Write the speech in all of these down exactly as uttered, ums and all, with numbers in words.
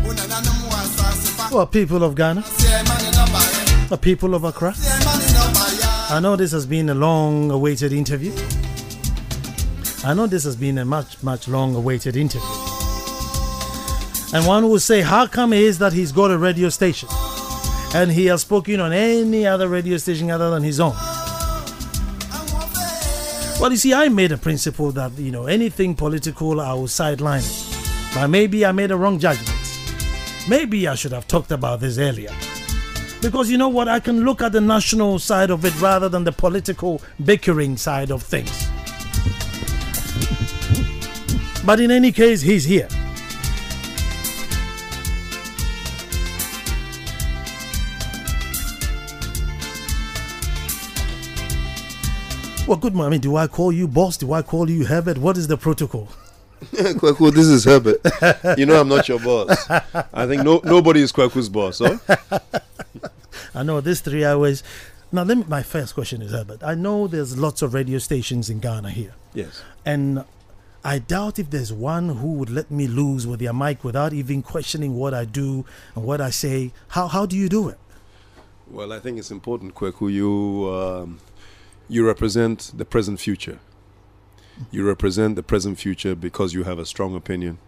Well, people of Ghana, the people of Accra, I know this has been a long-awaited interview. I know this has been a much, much long-awaited interview. And one will say, how come it is that he's got a radio station and he has spoken on any other radio station other than his own? Well, you see, I made a principle that, you know, anything political, I will sideline it. But maybe I made a wrong judgment. Maybe I should have talked about this earlier. Because you know what? I can look at the national side of it rather than the political bickering side of things. But in any case, he's here. Well, good morning. Do I call you boss? Do I call you Herbert? What is the protocol? Kweku, this is Herbert. You know I'm not your boss. I think no nobody is Kweku's boss, huh? I know this three hours. Now, let me, my first question is, Herbert. I know there's lots of radio stations in Ghana here. Yes. And I doubt if there's one who would let me loose with their mic without even questioning what I do and what I say. How how do you do it? Well, I think it's important, Kweku. You um, you represent the present future. You represent the present future because you have a strong opinion.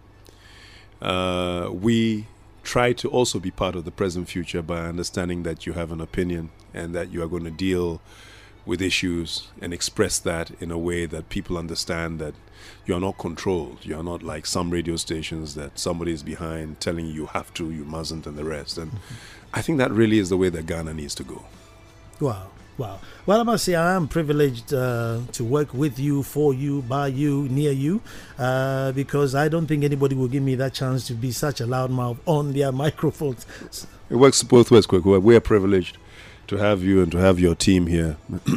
Uh, we try to also be part of the present future by understanding that you have an opinion and that you are going to deal with issues and express that in a way that people understand that you are not controlled. You are not like some radio stations that somebody is behind telling you you have to, you mustn't, and the rest. And mm-hmm. I think that really is the way that Ghana needs to go. Wow. Wow. Well, I must say I am privileged uh, to work with you, for you, by you, near you, uh, because I don't think anybody will give me that chance to be such a loudmouth on their microphones. It works both ways, Kweku. We are privileged to have you and to have your team here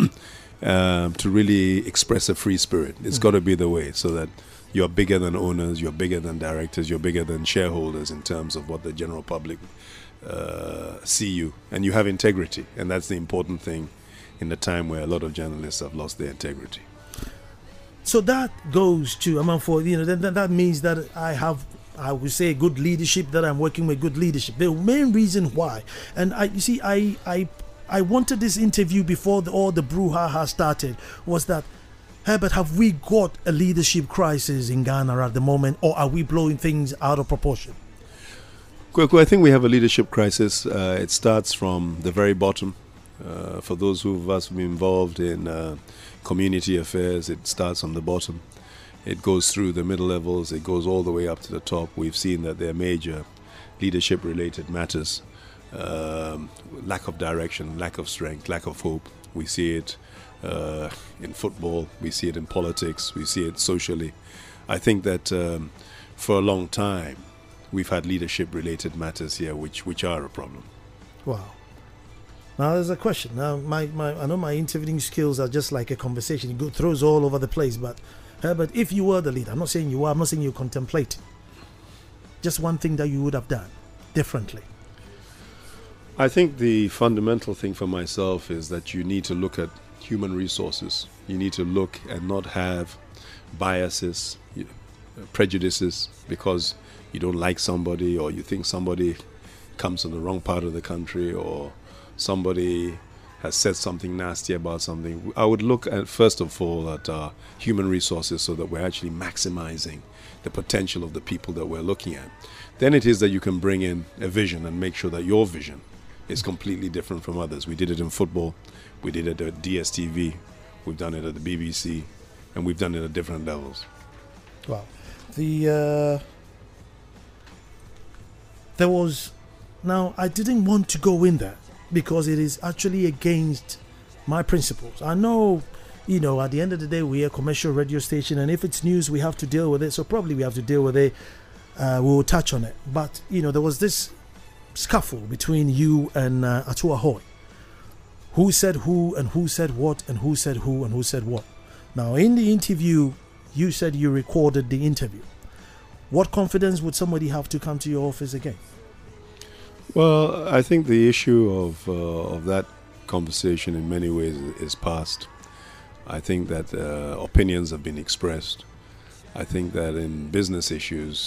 um, to really express a free spirit. It's mm-hmm. got to be the way, so that you're bigger than owners, you're bigger than directors, you're bigger than shareholders in terms of what the general public uh, see you. And you have integrity, and that's the important thing in a time where a lot of journalists have lost their integrity. So that goes to, I mean, for, you know, that, that means that I have, I would say, good leadership, that I'm working with good leadership. The main reason why, and I, you see, I, I, I wanted this interview before the, all the brouhaha started, was that, Herbert, have we got a leadership crisis in Ghana at the moment, or are we blowing things out of proportion? Kweku, I think we have a leadership crisis. Uh, it starts from the very bottom. Uh, for those who of us who been involved in uh, community affairs, it starts on the bottom. It goes through the middle levels. It goes all the way up to the top. We've seen that there are major leadership-related matters. Um, lack of direction, lack of strength, lack of hope. We see it uh, in football. We see it in politics. We see it socially. I think that um, for a long time, we've had leadership-related matters here which, which are a problem. Wow. Now there's a question. Now my, my I know my interviewing skills are just like a conversation. It go, throws all over the place. But Herbert, if you were the leader, I'm not saying you are, I'm not saying you're contemplating. Just one thing that you would have done differently. I think the fundamental thing for myself is that you need to look at human resources. You need to look and not have biases, prejudices, because you don't like somebody or you think somebody comes from the wrong part of the country or somebody has said something nasty about something. I would look at, first of all, at uh, human resources so that we're actually maximizing the potential of the people that we're looking at. Then it is that you can bring in a vision and make sure that your vision is completely different from others. We did it in football, we did it at D S T V, we've done it at the B B C, and we've done it at different levels. Wow. The, uh, there was, now I didn't want to go in there, because it is actually against my principles. I know, you know, at the end of the day, we're a commercial radio station, and if it's news, we have to deal with it. So probably we have to deal with it. Uh, we will touch on it. But, you know, there was this scuffle between you and uh, Atu Ahoy. Who said who, and who said what, and who said who, and who said what. Now, in the interview, you said you recorded the interview. What confidence would somebody have to come to your office again? Well, I think the issue of uh, of that conversation in many ways is past. I think that uh, opinions have been expressed. I think that in business issues,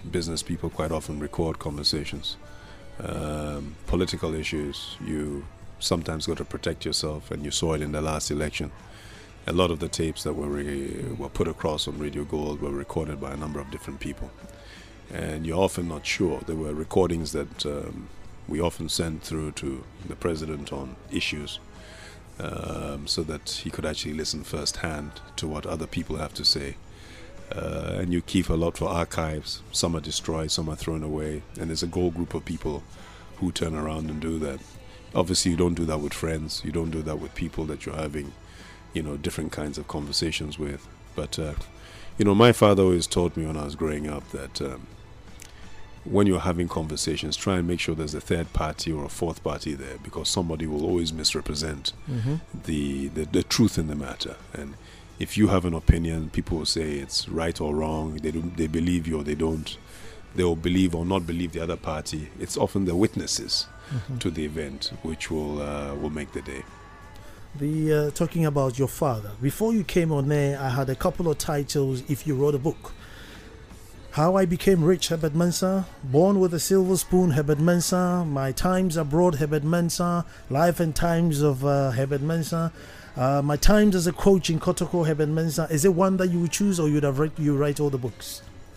business people quite often record conversations. Um, political issues, you sometimes got to protect yourself, and you saw it in the last election. A lot of the tapes that were re- were put across on Radio Gold were recorded by a number of different people, and you're often not sure. There were recordings that um, we often sent through to the president on issues, um, so that he could actually listen firsthand to what other people have to say. Uh, and you keep a lot for archives. Some are destroyed, some are thrown away, and there's a gold group of people who turn around and do that. Obviously, you don't do that with friends. You don't do that with people that you're having, you know, different kinds of conversations with. But, uh, you know, my father always taught me when I was growing up that um, when you're having conversations, try and make sure there's a third party or a fourth party there, because somebody will always misrepresent mm-hmm. the, the the truth in the matter. And if you have an opinion, people will say it's right or wrong. They don't, they believe you or they don't. They will believe or not believe the other party. It's often the witnesses mm-hmm. to the event which will uh, will make the day. The uh, talking about your father. Before you came on there, I had a couple of titles. If you wrote a book, How I Became Rich, Herbert Mensah, Born with a Silver Spoon, Herbert Mensah, My Times Abroad, Herbert Mensah, Life and Times of uh, Herbert Mensah. Uh, my times as a coach in Kotoko, Herbert Mensah. Is it one that you would choose, or you'd have read, you write all the books?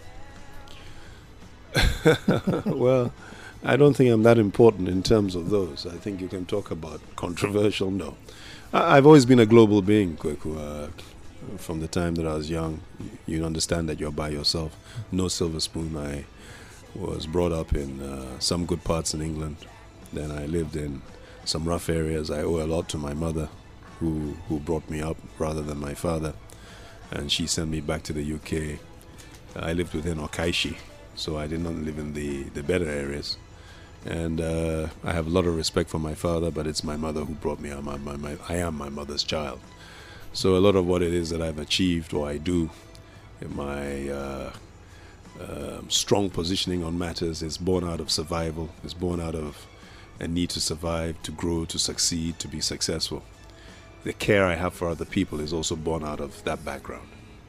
Well, I don't think I'm that important in terms of those. I think you can talk about controversial. No, I, I've always been a global being, Kweku. Uh, from the time that I was young, you understand that you're by yourself. No silver spoon. I was brought up in uh, some good parts in England. Then I lived in some rough areas. I owe a lot to my mother, who who brought me up rather than my father, and she sent me back to the U K. I lived within Okaishi, so I did not live in the, the better areas. And uh, I have a lot of respect for my father, but it's my mother who brought me up. My, my, my, I am my mother's child. So a lot of what it is that I've achieved or I do, in my uh, uh, strong positioning on matters is born out of survival, is born out of a need to survive, to grow, to succeed, to be successful. The care I have for other people is also born out of that background.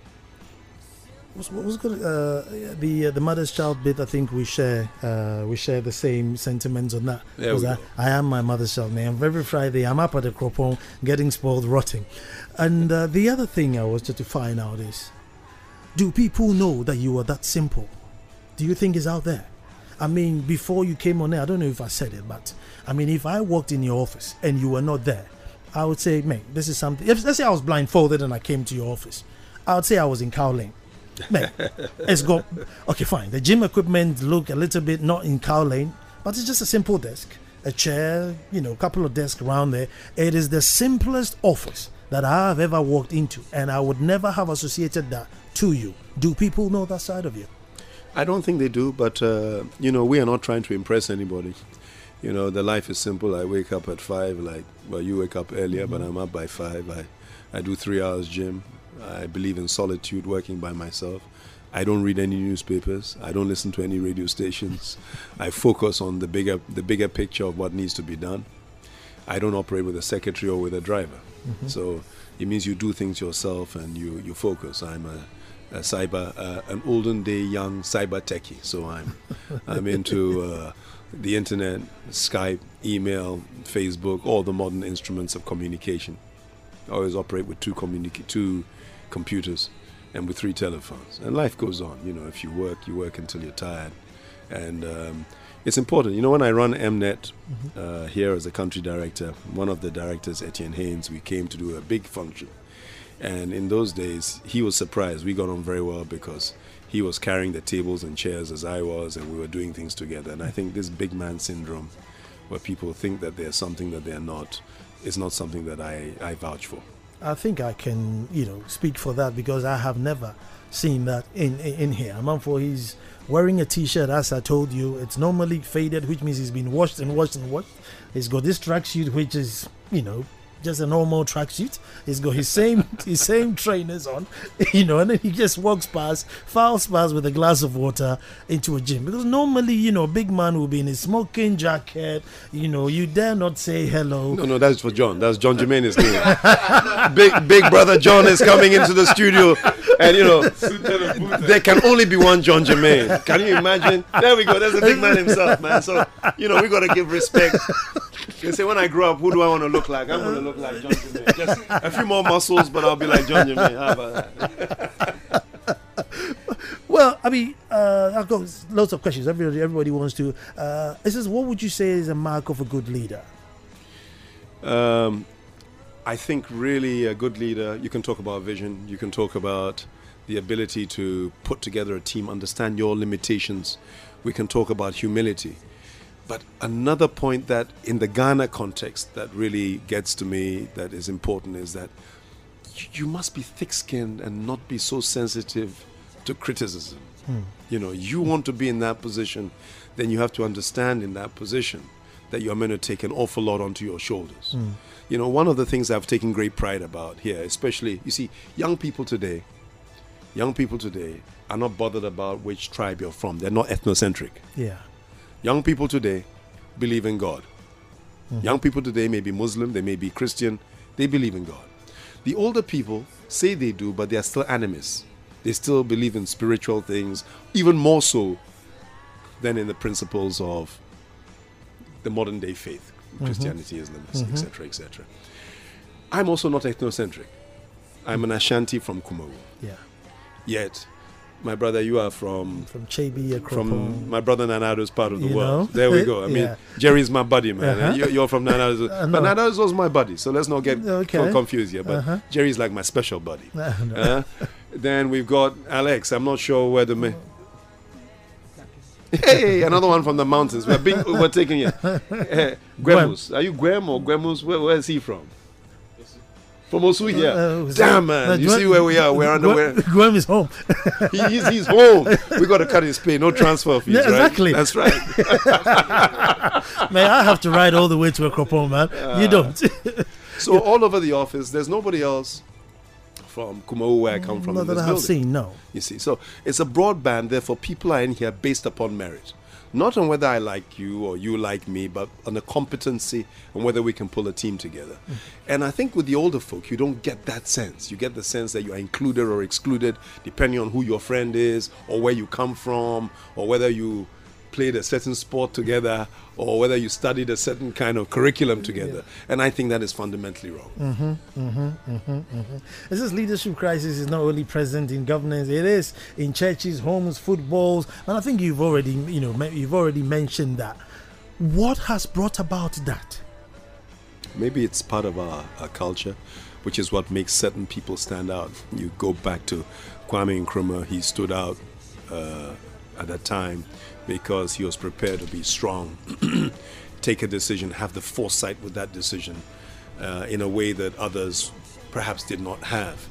What's, what's good? Uh, the uh, the mother's child bit. I think we share uh, we share the same sentiments on that. Because I, I am my mother's child, man. Every Friday I'm up at the Kropon getting spoiled, rotting. And uh, the other thing I wanted to find out is, do people know that you are that simple? Do you think it's out there? I mean, before you came on there, I don't know if I said it, but I mean, if I walked in your office and you were not there, I would say, man, this is something. If, let's say I was blindfolded and I came to your office, I would say I was in Cow Lane. Man, it's got, okay, fine. The gym equipment look a little bit not in Cow Lane, but it's just a simple desk, a chair, you know, a couple of desks around there. It is the simplest office that I have ever walked into, and I would never have associated that to you. Do people know that side of you? I don't think they do, but, uh, you know, we are not trying to impress anybody. You know, the life is simple. I wake up at five, like, well, you wake up earlier, mm-hmm. but I'm up by five. I, I do three hours gym. I believe in solitude, working by myself. I don't read any newspapers. I don't listen to any radio stations. I focus on the bigger, the bigger picture of what needs to be done. I don't operate with a secretary or with a driver. Mm-hmm. So it means you do things yourself and you, you focus. I'm a, a cyber, uh, an olden day young cyber techie. So I'm, I'm into uh, the internet, Skype, email, Facebook, all the modern instruments of communication. I always operate with two communica- two computers and with three telephones. And life goes on. You know, if you work, you work until you're tired. And um, it's important. You know, when I run M net mm-hmm. uh, here as a country director, one of the directors, Etienne Haynes, we came to do a big function. And in those days, he was surprised. We got on very well because he was carrying the tables and chairs as I was, and we were doing things together. And I think this big man syndrome, where people think that they're something that they're not, is not something that I, I vouch for. I think I can, you know, speak for that because I have never seen that in in, in here. Amanfo, he's wearing a T-shirt, as I told you. It's normally faded, which means he's been washed and washed and washed. He's got this tracksuit, which is, you know, just a normal tracksuit. He's got his same his same trainers on, you know, and then he just walks past, files past with a glass of water into a gym. Because normally, you know, big man will be in his smoking jacket. You know, you dare not say hello. No, no, that's for John. That's John Jermaine is doing. big, big brother John is coming into the studio, and you know, there can only be one John Jermaine. Can you imagine? There we go. There's the big man himself, man. So you know, we got to give respect. They say, when I grow up, who do I want to look like? I'm going to look like John Jermaine. Just a few more muscles, but I'll be like John Jermaine. How about that? Well, I mean, uh, I've got lots of questions. Everybody, everybody wants to. Uh, this is, what would you say is a mark of a good leader? Um, I think really a good leader, you can talk about vision, you can talk about the ability to put together a team, understand your limitations. We can talk about humility. But another point that in the Ghana context that really gets to me, that is important, is that you must be thick-skinned and not be so sensitive to criticism. Hmm. You know, you want to be in that position, then you have to understand in that position that you're going to take an awful lot onto your shoulders. Hmm. You know, one of the things I've taken great pride about here, especially, you see, young people today, young people today are not bothered about which tribe you're from. They're not ethnocentric. Yeah. Young people today believe in God. Mm-hmm. Young people today may be Muslim, they may be Christian, they believe in God. The older people say they do, but they are still animists. They still believe in spiritual things, even more so than in the principles of the modern day faith, mm-hmm. Christianity, Islam, mm-hmm. et cetera, et cetera. I'm also not ethnocentric. I'm an Ashanti from Kumawu. Yeah. Yet, my brother, you are from from Chebi, from my brother Nanado's part of the you world. Know? There we go. I mean, yeah. Jerry's my buddy, man. Uh-huh. You're, you're from Nanado's, uh, no. but Nanado's was my buddy. So let's not get okay. confused here. But uh-huh. Jerry's like my special buddy. Uh, no. uh, then we've got Alex. I'm not sure where the. Ma- hey, another one from the mountains. We're being overtaken here. Uh, Gwemus. Are you Gwem or Gwemus? Where, where is he from? From Osu, yeah. Uh, Damn, man. Uh, you Gwem, see where we are? We're under where? Gwem is home. he, he's, he's home. We got to cut his pay. No transfer fees, yeah, exactly. Right? That's right. Man, I have to ride all the way to Akropong, man. Uh, you don't. So all over the office, there's nobody else from Kumawu, where I come from. Not in that this I have building. seen, no. You see, so it's a broad band. Therefore, people are in here based upon merit. Not on whether I like you or you like me, but on the competency and whether we can pull a team together. Mm. And I think with the older folk, you don't get that sense. You get the sense that you are included or excluded depending on who your friend is or where you come from or whether you played a certain sport together or whether you studied a certain kind of curriculum together. Yeah. And I think that is fundamentally wrong. Mm-hmm, mm-hmm, mm-hmm, mm-hmm. This is leadership crisis is not only present in governance, it is in churches, homes, footballs, and I think you've already, you know, you've already mentioned that. What has brought about that? Maybe it's part of our, our culture, which is what makes certain people stand out. You go back to Kwame Nkrumah, he stood out uh, at that time because he was prepared to be strong, take a decision, have the foresight with that decision uh, in a way that others perhaps did not have.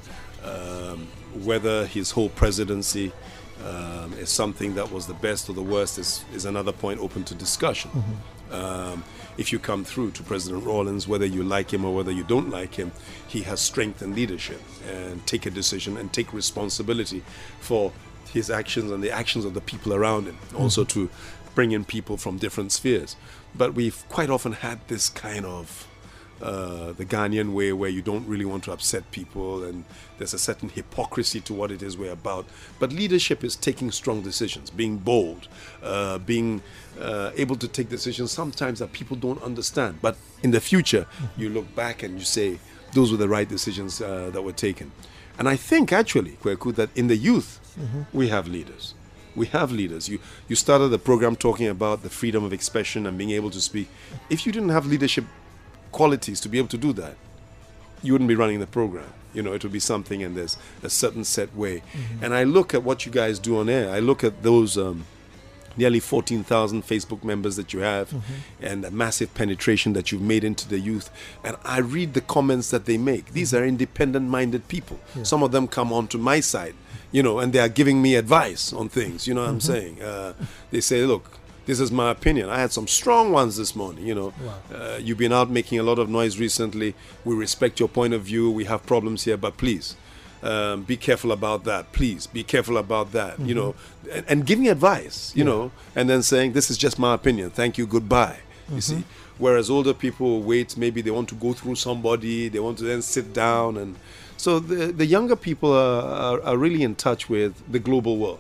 Um, whether his whole presidency um, is something that was the best or the worst is, is another point open to discussion. Mm-hmm. Um, if you come through to President Rawlings, whether you like him or whether you don't like him, he has strength and leadership and take a decision and take responsibility for his actions and the actions of the people around him, also mm-hmm. to bring in people from different spheres. But we've quite often had this kind of uh, the Ghanaian way where you don't really want to upset people and there's a certain hypocrisy to what it is we're about. But leadership is taking strong decisions, being bold, uh, being uh, able to take decisions sometimes that people don't understand. But in the future, mm-hmm. you look back and you say, those were the right decisions uh, that were taken. And I think actually, Kweku, that in the youth, mm-hmm. we have leaders. We have leaders. You you started the program talking about the freedom of expression and being able to speak. If you didn't have leadership qualities to be able to do that, you wouldn't be running the program. You know, it would be something and there's a certain set way. Mm-hmm. And I look at what you guys do on air. I look at those um, nearly fourteen thousand Facebook members that you have mm-hmm. and the massive penetration that you've made into the youth. And I read the comments that they make. These mm-hmm. are independent-minded people. Yeah. Some of them come onto my side, you know, and they are giving me advice on things, you know what mm-hmm. I'm saying? Uh, they say, look, This is my opinion. I had some strong ones this morning. You know, Wow. uh, you've been out making a lot of noise recently. We respect your point of view. We have problems here, but please um, be careful about that. Please be careful about that. Mm-hmm. You know, and, and giving advice. You Yeah. know, and then saying, "This is just my opinion. Thank you. Goodbye." You see. Whereas older people wait. Maybe they want to go through somebody. They want to then sit down and. So the the younger people are, are, are really in touch with the global world.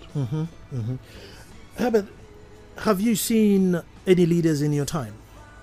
Herbert, have you seen any leaders in your time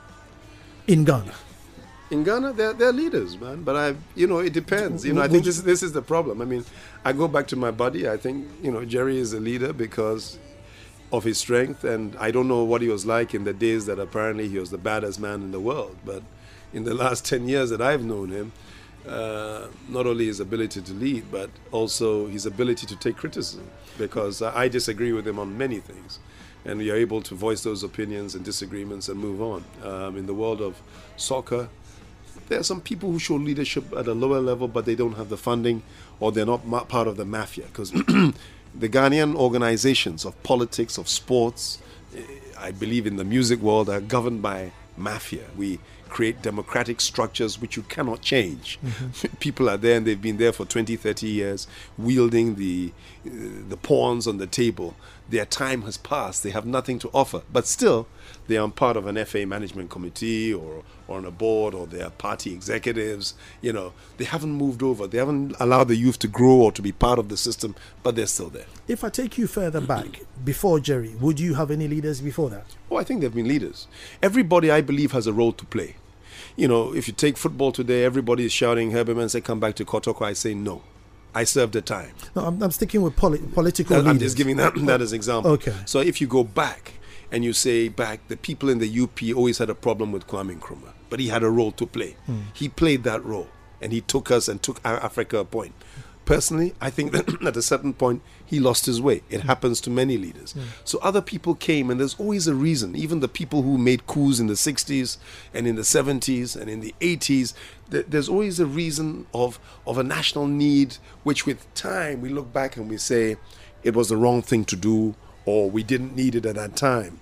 in Ghana? In Ghana, they're, they're leaders, man. But I, you know, it depends. You know, I think this this is the problem. I mean, I go back to my buddy. I think, you know, Jerry is a leader because of his strength, and I don't know what he was like in the days that apparently he was the baddest man in the world. But in the last ten years that I've known him, uh, not only his ability to lead, but also his ability to take criticism, because I disagree with him on many things. And we are able to voice those opinions and disagreements and move on. Um, in the world of soccer, there are some people who show leadership at a lower level, but they don't have the funding, or they're not ma- part of the mafia. Because the Ghanaian organizations of politics, of sports, eh, I believe in the music world, are governed by mafia. We create democratic structures which you cannot change. Mm-hmm. People are there and they've been there for twenty, thirty years, wielding the uh, the pawns on the table. Their time has passed. They have nothing to offer. But still, they are part of an F A management committee or, or on a board, or they are party executives. You know, they haven't moved over. They haven't allowed the youth to grow or to be part of the system, but they're still there. If I take you further back, before Jerry, would you have any leaders before that? Oh, I think there have been leaders. Everybody, I believe, has a role to play. You know, if you take football today, everybody is shouting, Herbert Mensah, come back to Kotoko. I say no. I served the time. No, I'm, I'm sticking with poli- political I'm leaders. just giving that, that as an example. Okay. So if you go back and you say back, the people in the U P always had a problem with Kwame Nkrumah, but he had a role to play. Mm. He played that role, and he took us and took Africa a point. Personally, I think that at a certain point, he lost his way. It happens to many leaders. Mm. So other people came, and there's always a reason. Even the people who made coups in the sixties and in the seventies and in the eighties, th- there's always a reason of, of a national need, which with time we look back and we say it was the wrong thing to do, or we didn't need it at that time.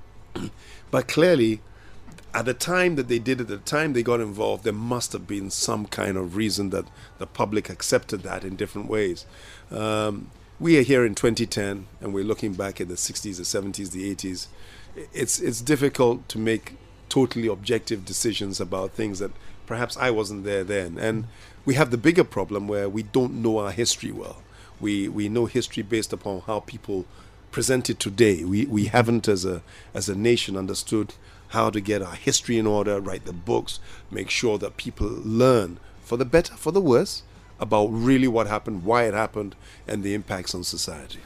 But clearly, at the time that they did it, at the time they got involved, there must have been some kind of reason that the public accepted that in different ways. Um, we are here in twenty ten, and we're looking back at the sixties, the seventies, the eighties. It's it's difficult to make totally objective decisions about things that perhaps I wasn't there then. And we have the bigger problem where we don't know our history well. We we know history based upon how people present it today. We we haven't, as a as a nation, understood how to get our history in order, write the books, make sure that people learn, for the better, for the worse, about really what happened, why it happened, and the impacts on society.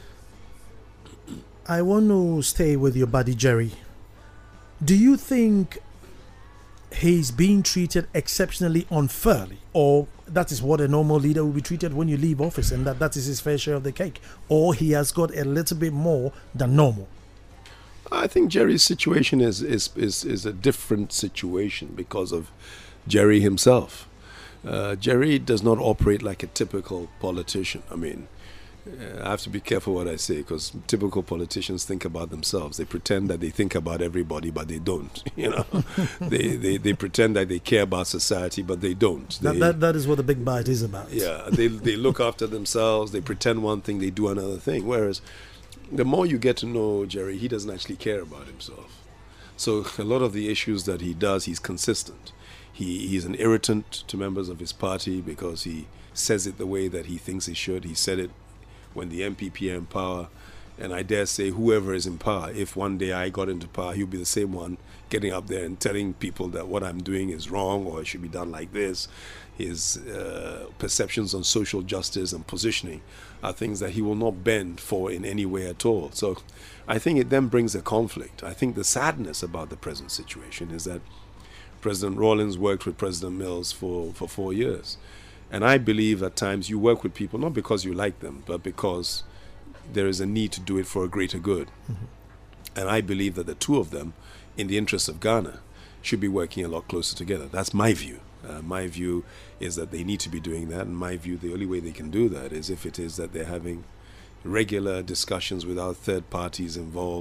I want to stay with your buddy Jerry. Do you think he's being treated exceptionally unfairly, or that is what a normal leader will be treated when you leave office, and that, that is his fair share of the cake, or he has got a little bit more than normal? I think Jerry's situation is, is, is, is a different situation because of Jerry himself. Uh, Jerry does not operate like a typical politician. I mean, uh, I have to be careful what I say, because typical politicians think about themselves. They pretend that they think about everybody, but they don't. You know, they, they they pretend that they care about society, but they don't. That, They, that, that is what the big bite is about. yeah, they they look after themselves. They pretend one thing, they do another thing. Whereas the more you get to know Jerry, he doesn't actually care about himself. So a lot of the issues that he does, he's consistent. He he's an irritant to members of his party because he says it the way that he thinks he should. He said it when the M P P are in power, and I dare say whoever is in power, if one day I got into power, he'll be the same one getting up there and telling people that what I'm doing is wrong, or it should be done like this. His uh, perceptions on social justice and positioning are things that he will not bend for in any way at all. So I think it then brings a conflict. I think the sadness about the present situation is that President Rawlings worked with President Mills for, for four years. And I believe at times you work with people not because you like them, but because there is a need to do it for a greater good. Mm-hmm. And I believe that the two of them, in the interest of Ghana, should be working a lot closer together. That's my view. Uh, my view is that they need to be doing that. And my view, the only way they can do that is if it is that they're having regular discussions without third parties involved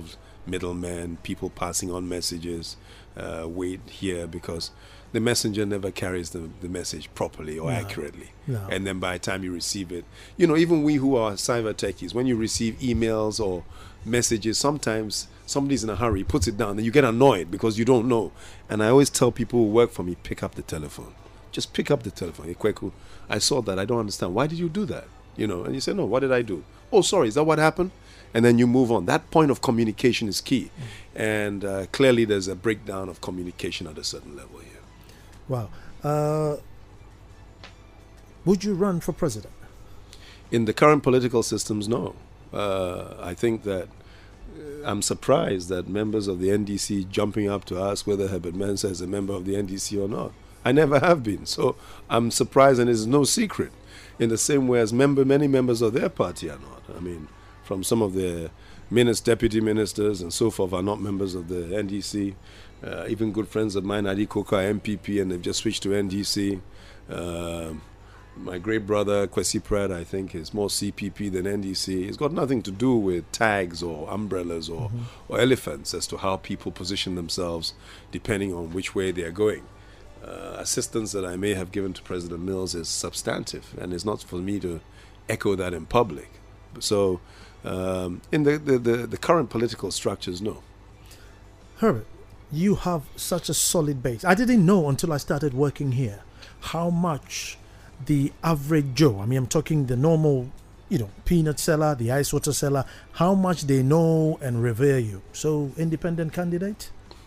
middlemen, people passing on messages, uh, wait here, because the messenger never carries the, the message properly or No. accurately. No. And then by the time you receive it, you know, even we who are cyber techies, when you receive emails or messages, sometimes somebody's in a hurry, puts it down, and you get annoyed because you don't know. And I always tell people who work for me, pick up the telephone. Just pick up the telephone. Hey, Kweku, I saw that. I don't understand. Why did you do that? You know, and you say, no, what did I do? Oh, sorry, is that what happened? And then you move on. That point of communication is key. And uh, clearly there's a breakdown of communication at a certain level here. Wow. Uh, would you run for president? In the current political systems, no. Uh, I think that uh, I'm surprised that members of the N D C jumping up to ask whether Herbert Mensah is a member of the N D C or not. I never have been. So I'm surprised, and it's no secret. In the same way as member, many members of their party are not. I mean, from some of the ministers, deputy ministers and so forth are not members of the N D C. Uh, even good friends of mine, Adi Koka, M P P, and they've just switched to N D C. Uh, my great brother, Kwesi Pratt, I think, is more C P P than N D C. It's got nothing to do with tags or umbrellas or, mm-hmm. or elephants as to how people position themselves depending on which way they are going. Uh, assistance that I may have given to President Mills is substantive, and it's not for me to echo that in public. So um, in the, the, the, the current political structures, no. Herbert, you have such a solid base. I didn't know until I started working here how much the average Joe, I mean, I'm talking the normal, you know, peanut seller, the ice water seller, how much they know and revere you. So, independent candidate?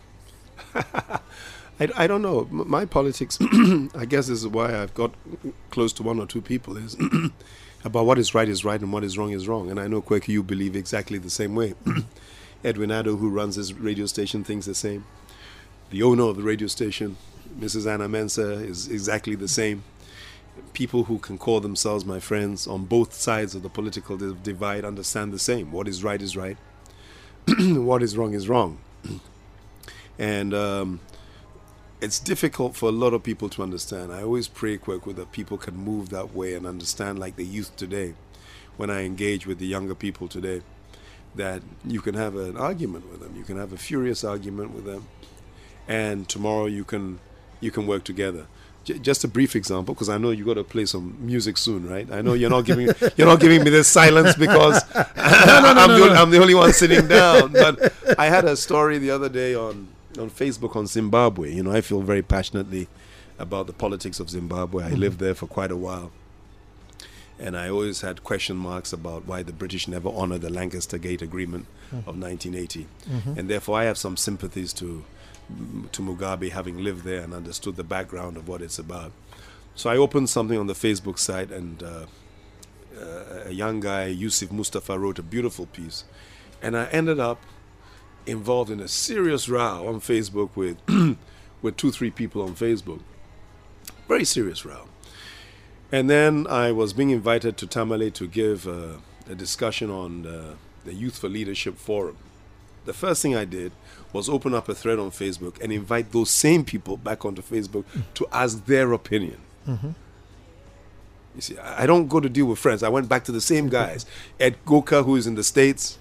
I, I don't know. M- My politics, I guess this is why I've got close to one or two people, is about what is right is right and what is wrong is wrong. And I know, Kweku, you believe exactly the same way. Edwin Addo, who runs this radio station, thinks the same. The owner of the radio station, Missus Anna Mensah, is exactly the same. People who can call themselves my friends on both sides of the political divide understand the same. What is right is right. What is wrong is wrong. And um, it's difficult for a lot of people to understand. I always pray, Kweku, that people can move that way and understand, like the youth today, when I engage with the younger people today, that you can have an argument with them. You can have a furious argument with them, and tomorrow you can you can work together. J- just a brief example, because I know you got to play some music soon, right? I know you're not giving you're not giving me this silence because no, no, no, I'm, no, the, no. I'm the only one sitting down. But I had a story the other day on on Facebook on Zimbabwe. You know, I feel very passionately about the politics of Zimbabwe. I mm-hmm. lived there for quite a while. And I always had question marks about why the British never honored the Lancaster Gate Agreement mm-hmm. of nineteen eighty. Mm-hmm. And therefore I have some sympathies to to Mugabe, having lived there and understood the background of what it's about. So I opened something on the Facebook site, and uh, uh, a young guy, Yusuf Mustafa, wrote a beautiful piece. And I ended up involved in a serious row on Facebook with, with two, three people on Facebook. Very serious row. And then I was being invited to Tamale to give uh, a discussion on uh, the Youth for Leadership Forum. The first thing I did was open up a thread on Facebook and invite those same people back onto Facebook mm. to ask their opinion. Mm-hmm. You see, I don't go to deal with friends. I went back to the same guys. Ed Goka, who is in the States.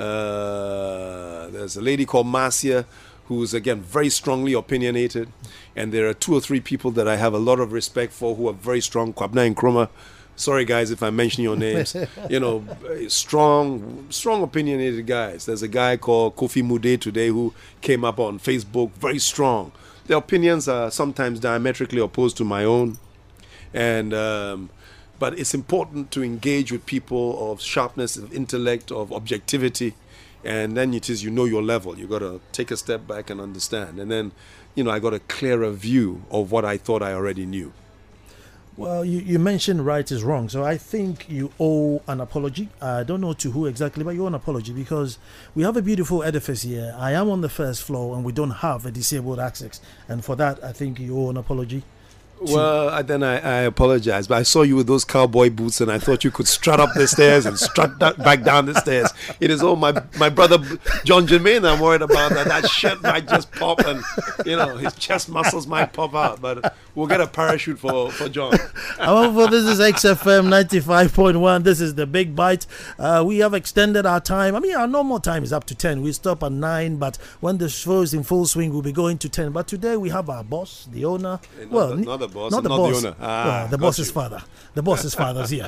Uh, there's a lady called Marcia, who's, again, very strongly opinionated. And there are two or three people that I have a lot of respect for who are very strong. Kwabena Nkrumah. Sorry, guys, if I'm mentioning your names. You know, strong, strong opinionated guys. There's a guy called Kofi Mude today who came up on Facebook, very strong. Their opinions are sometimes diametrically opposed to my own. And um, but it's important to engage with people of sharpness, of intellect, of objectivity. And then it is, you know, your level. You got to take a step back and understand. And then, you know, I got a clearer view of what I thought I already knew. Well, you, you mentioned right is wrong. So I think you owe an apology. I don't know to who exactly, but you owe an apology because we have a beautiful edifice here. I am on the first floor and we don't have a disabled access. And for that, I think you owe an apology. Well, I, then I, I apologize, but I saw you with those cowboy boots, and I thought you could strut up the stairs and strut da- back down the stairs. It is all my my brother John Jermaine I'm worried about. That that shirt might just pop, and you know his chest muscles might pop out. But we'll get a parachute for for John. However, this is X F M ninety-five point one. This is the Big Bite. Uh, we have extended our time. I mean, our normal time is up to ten. We stop at nine, but when the show is in full swing, we'll be going to ten. But today we have our boss, the owner. Hey, not well, the, not the boss, not the not boss. The owner. Ah, well, the got boss's you. father. The boss's father's here.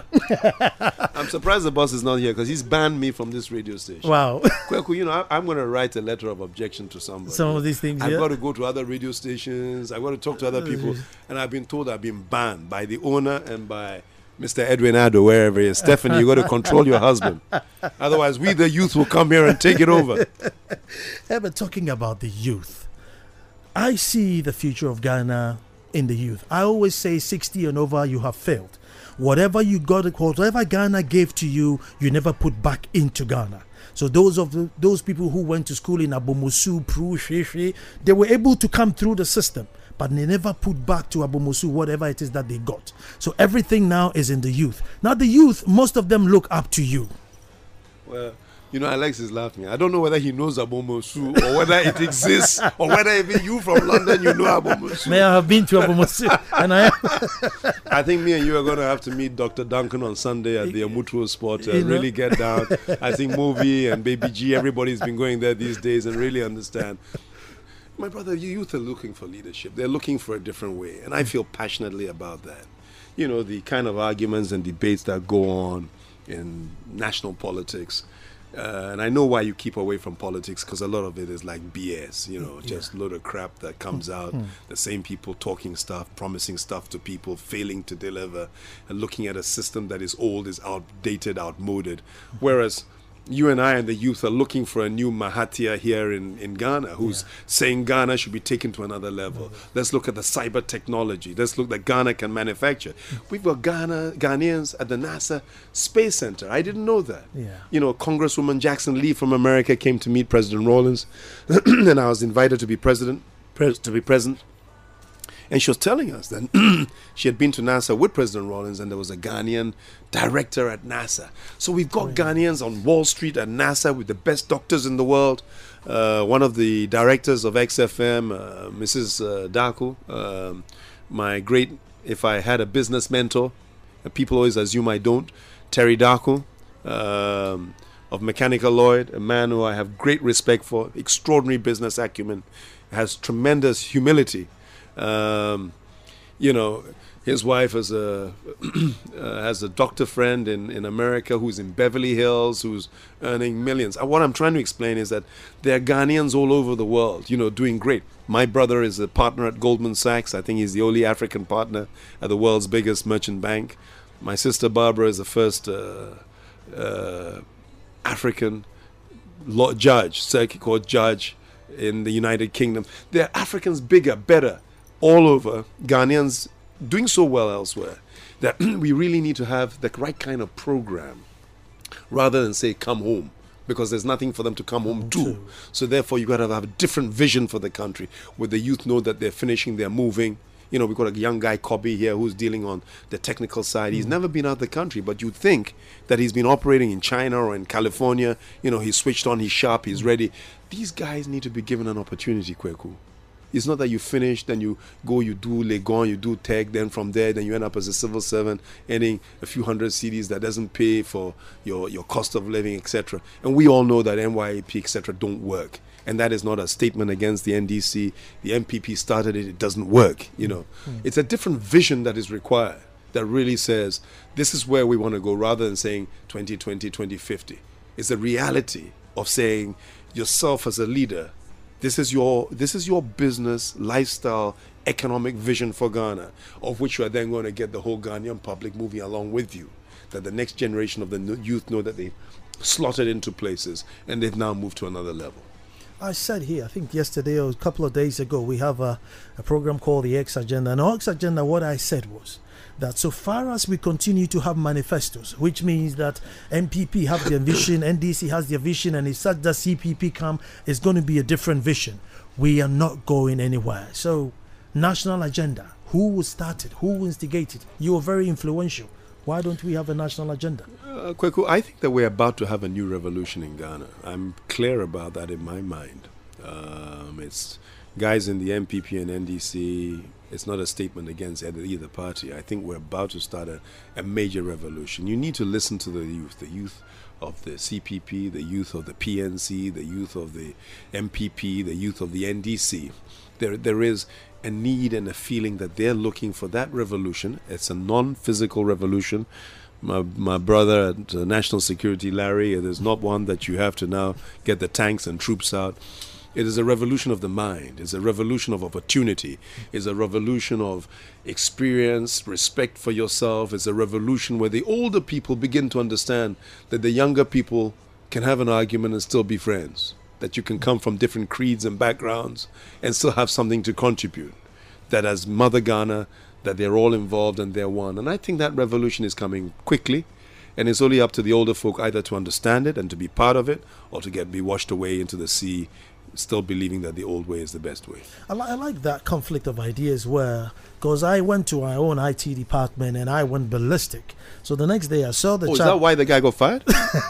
I'm surprised the boss is not here because he's banned me from this radio station. Wow. Kweku, you know, I, I'm going to write a letter of objection to somebody. Some of these things, I've yeah. got to go to other radio stations. I've got to talk to other people. And I've been told I've been banned by the owner and by Mister Edwin Addo, wherever he is. Stephanie, you got to control your husband. Otherwise, we, the youth, will come here and take it over. Yeah, but talking about the youth, I see the future of Ghana in the youth. I always say sixty and over, you have failed. Whatever you got, whatever Ghana gave to you, you never put back into Ghana. So those of the, those people who went to school in Abomosu, Pru, Sheshe, they were able to come through the system, but they never put back to Abomosu whatever it is that they got. So everything now is in the youth. Now the youth, most of them look up to you. Well, you know, Alex is laughing. I don't know whether he knows Abomosu or whether it exists or whether even you from London, you know Abomosu. May I have been to Abomosu, and I I think me and you are going to have to meet Doctor Duncan on Sunday at the Amutuo Sport and You know? really get down. I think Movie and Baby G, everybody's been going there these days and really understand. My brother, you youth are looking for leadership. They're looking for a different way. And I feel passionately about that. You know, the kind of arguments and debates that go on in national politics. Uh, and I know why you keep away from politics, because a lot of it is like B S, you know, just a load of crap that comes out. The same people talking stuff, promising stuff to people, failing to deliver, and looking at a system that is old, is outdated, outmoded. Whereas you and I and the youth are looking for a new Mahathir here in, in Ghana, who's Yeah. saying Ghana should be taken to another level. Let's look at the cyber technology. Let's look that Ghana can manufacture. We've got Ghana Ghanaians at the NASA Space Center. I didn't know that. Yeah. You know, Congresswoman Jackson Lee from America came to meet President Rawlings, and I was invited to be president, pres- to be present. And she was telling us that she had been to NASA with President Rawlings, and there was a Ghanaian director at NASA. So we've got Ghanaians on Wall Street at NASA with the best doctors in the world. Uh, one of the directors of X F M, uh, Missus Uh, Daku, um, my great, if I had a business mentor, uh, people always assume I don't, Terry Daku, um, of Mechanical Lloyd, a man who I have great respect for, extraordinary business acumen, has tremendous humility. Um, you know, his wife is a uh, has a doctor friend in, in America who's in Beverly Hills, who's earning millions. And what I'm trying to explain is that there are Ghanaians all over the world, you know, doing great. My brother is a partner at Goldman Sachs. I think he's the only African partner at the world's biggest merchant bank. My sister Barbara is the first uh, uh, African law judge, circuit court judge in the United Kingdom. There are Africans bigger, better, all over, Ghanaians doing so well elsewhere, that we really need to have the right kind of program rather than say come home, because there's nothing for them to come home to. So therefore you got to have a different vision for the country, where the youth know that they're finishing, they're moving. You know, we've got a young guy, Kobe, here, who's dealing on the technical side. He's never been out of the country, but you'd think that he's been operating in China or in California. You know, he's switched on, he's sharp, he's ready. These guys need to be given an opportunity, Kweku. It's not that you finish, then you go, you do Legon, you do tech, then from there, then you end up as a civil servant, earning a few hundred C Ds that doesn't pay for your, your cost of living, et cetera. And we all know that N Y A P, et cetera, don't work. And that is not a statement against the N D C. The M P P started it, it doesn't work, you know. Mm. It's a different vision that is required, that really says, this is where we want to go, rather than saying twenty twenty, twenty fifty. It's the reality of saying, yourself as a leader, This is your this is your business, lifestyle, economic vision for Ghana, of which you are then going to get the whole Ghanaian public moving along with you. That the next generation of the youth know that they've slotted into places and they've now moved to another level. I said here, I think yesterday or a couple of days ago, we have a, a program called the X Agenda. And our X Agenda, what I said was that so far as we continue to have manifestos, which means that M P P have their vision, N D C has their vision, and it's such that C P P come, it's going to be a different vision. We are not going anywhere. So, national agenda, Who started? Who instigated? You were very influential. Why don't we have a national agenda? Uh, Kweku, I think that we're about to have a new revolution in Ghana. I'm clear about that in my mind. Um, it's guys in the M P P and N D C. It's not a statement against either, either party. I think we're about to start a, a major revolution. You need to listen to the youth, the youth of the C P P, the youth of the P N C, the youth of the M P P, the youth of the N D C. There, there is a need and a feeling that they're looking for that revolution. It's a non-physical revolution. My, my brother at uh, National Security, Larry, it is not one that you have to now get the tanks and troops out. It is a revolution of the mind. It's a revolution of opportunity. It's a revolution of experience, respect for yourself. It's a revolution where the older people begin to understand that the younger people can have an argument and still be friends. That you can come from different creeds and backgrounds and still have something to contribute. That as Mother Ghana, that they're all involved and they're one. And I think that revolution is coming quickly. And it's only up to the older folk either to understand it and to be part of it, or to get be washed away into the sea, still believing that the old way is the best way. I, li- I like that conflict of ideas where, because I went to our own I T department and I went ballistic. So the next day I saw the Oh, chap. is that why the guy got fired?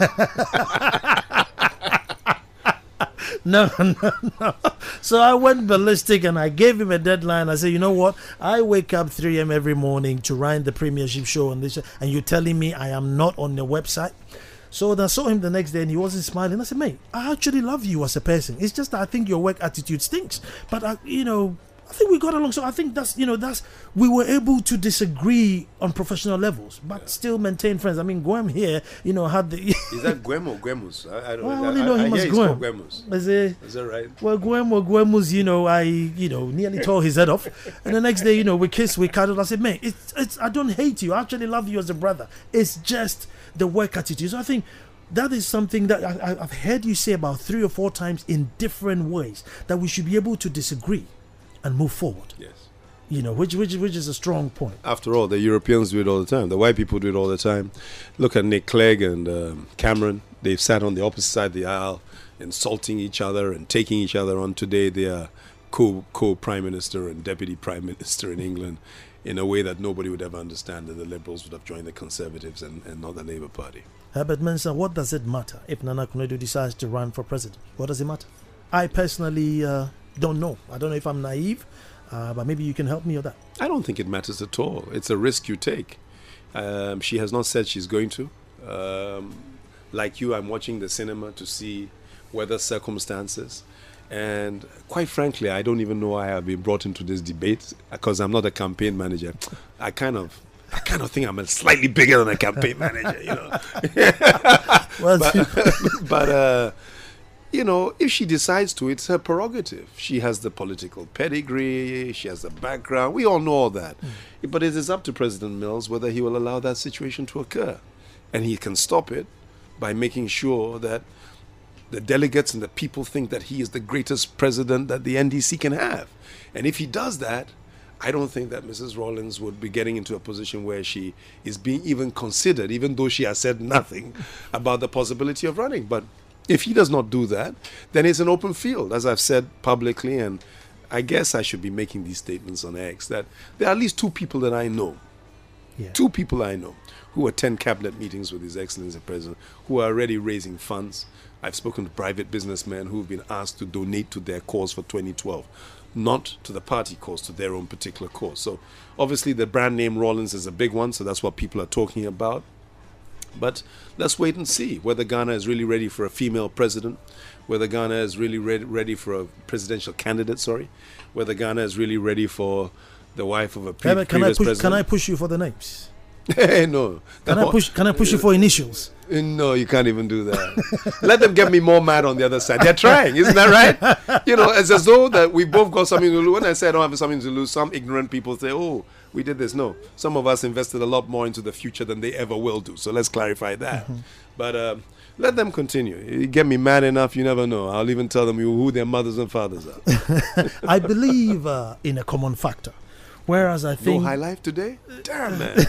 No, no, no. So I went ballistic and I gave him a deadline. I said, you know what? I wake up three a.m. every morning to run the Premiership show on this, and you're telling me I am not on the website? So then I saw him the next day and he wasn't smiling. I said, mate, I actually love you as a person. It's just that I think your work attitude stinks. But, I, you know, I think we got along. So I think that's, you know, that's, we were able to disagree on professional levels, but yeah. still maintain friends. I mean, Gwem here, you know, had the... Is that Gwem or Gwemus? I, I don't well, know. I only know I, him I, as yeah, Gwem. Gwemus. Is, it, is that right? Well, Gwem or Gwemus, you know, I, you know, nearly tore his head off. And the next day, you know, we kissed, we cuddled. I said, mate, it's, it's, I don't hate you. I actually love you as a brother. It's just the work attitude. So I think that is something that I, I've heard you say about three or four times in different ways, that we should be able to disagree and move forward. Yes. You know, which which which is a strong point. After all, the Europeans do it all the time. The white people do it all the time. Look at Nick Clegg and um, Cameron. They've sat on the opposite side of the aisle, insulting each other and taking each other on. Today, they are co co prime minister and deputy prime minister in England, in a way that nobody would ever understand. That the Liberals would have joined the Conservatives and, and not the Labour Party. Herbert Mensah, what does it matter if Nana Akufo-Addo decides to run for president? What does it matter? I personally uh, don't know. I don't know if I'm naive. Uh, but maybe you can help me with that. I don't think it matters at all. It's a risk you take. Um, she has not said she's going to. Um, like you, I'm watching the cinema to see weather circumstances. And quite frankly, I don't even know why I've been brought into this debate, because I'm not a campaign manager. I kind of... I kind of think I'm a slightly bigger than a campaign manager, you know. well, but, but uh, you know, if she decides to, it's her prerogative. She has the political pedigree, she has the background. We all know all that. Mm. But it is up to President Mills whether he will allow that situation to occur. And he can stop it by making sure that the delegates and the people think that he is the greatest president that the N D C can have. And if he does that, I don't think that Missus Rawlings would be getting into a position where she is being even considered, even though she has said nothing about the possibility of running. But if he does not do that, then it's an open field, as I've said publicly, and I guess I should be making these statements on X, that there are at least two people that I know, yeah. two people I know, who attend cabinet meetings with His Excellency the President, who are already raising funds. I've spoken to private businessmen who have been asked to donate to their cause for twenty twelve. Not to the party cause, to their own particular cause. So obviously the brand name Rawlings is a big one, so that's what people are talking about. But let's wait and see whether Ghana is really ready for a female president, whether Ghana is really ready, ready for a presidential candidate, sorry, whether Ghana is really ready for the wife of a pre- yeah, can previous I push, president. Can I push you for the names? no. Can I push? Can I push you for initials? No, you can't even do that. Let them get me more mad on the other side. They're trying, isn't that right? You know, it's as though that we both got something to lose. When I say I don't have something to lose, some ignorant people say, oh, we did this. No, some of us invested a lot more into the future than they ever will do. So let's clarify that. Mm-hmm. But uh, let them continue. You get me mad enough, you never know. I'll even tell them who their mothers and fathers are. I believe uh, in a common factor. Whereas I think... No high life today? Damn, man.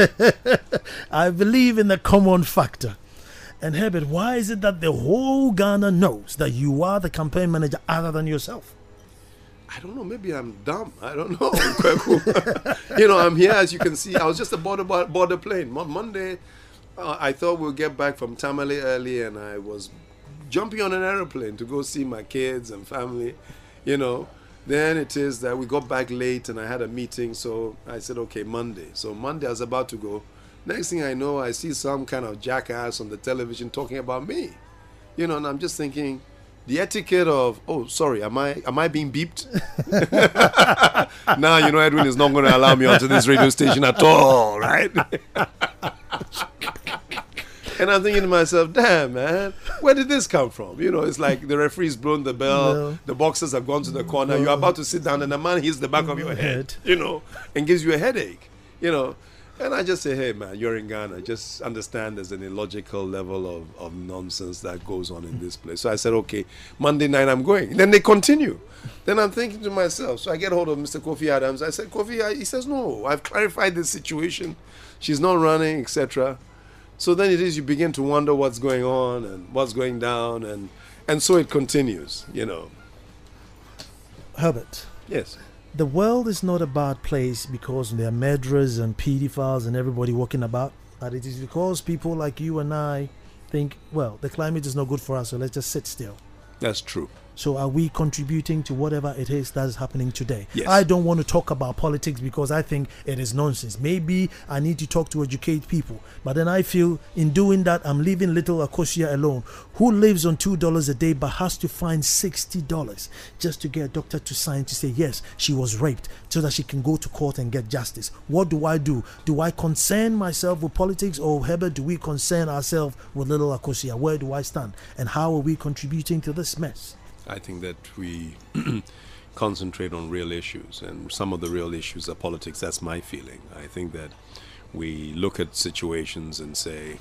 I believe in the common factor. And Herbert, why is it that the whole Ghana knows that you are the campaign manager other than yourself? I don't know, maybe I'm dumb. I don't know. You know, I'm here, as you can see. I was just a border border plane. Mon- Monday, uh, I thought we'll get back from Tamale early, and I was jumping on an aeroplane to go see my kids and family, you know. Then it is that we got back late, and I had a meeting, so I said, okay, Monday. So Monday, I was about to go. Next thing I know, I see some kind of jackass on the television talking about me, you know, and I'm just thinking, the etiquette of, oh, sorry, am I am I being beeped? Now, you know, Edwin is not going to allow me onto this radio station at all, right? And I'm thinking to myself, damn, man, where did this come from? You know, it's like the referee's blown the bell, no. The boxers have gone to the corner, you're about to sit down, and the man hits the back of your head, you know, and gives you a headache, you know. And I just say, hey, man, you're in Ghana. Just understand there's an illogical level of, of nonsense that goes on in this place. So I said, okay, Monday night I'm going. Then they continue. Then I'm thinking to myself, so I get hold of Mister Kofi Adams. I said, Kofi, I, he says, no, I've clarified this situation. She's not running, et cetera. So then it is you begin to wonder what's going on and what's going down. And, and so it continues, you know. Herbert. Yes. The world is not a bad place because there are murderers and pedophiles and everybody walking about, but it is because people like you and I think, well, the climate is not good for us, so let's just sit still. That's true. So are we contributing to whatever it is that is happening today? Yes. I don't want to talk about politics because I think it is nonsense. Maybe I need to talk to educate people. But then I feel in doing that, I'm leaving little Akosia alone, who lives on two dollars a day but has to find sixty dollars just to get a doctor to sign to say, yes, she was raped, so that she can go to court and get justice. What do I do? Do I concern myself with politics, or Herbert, do we concern ourselves with little Akosia? Where do I stand? And how are we contributing to this mess? I think that we concentrate on real issues, and some of the real issues are politics. That's my feeling. I think that we look at situations and say,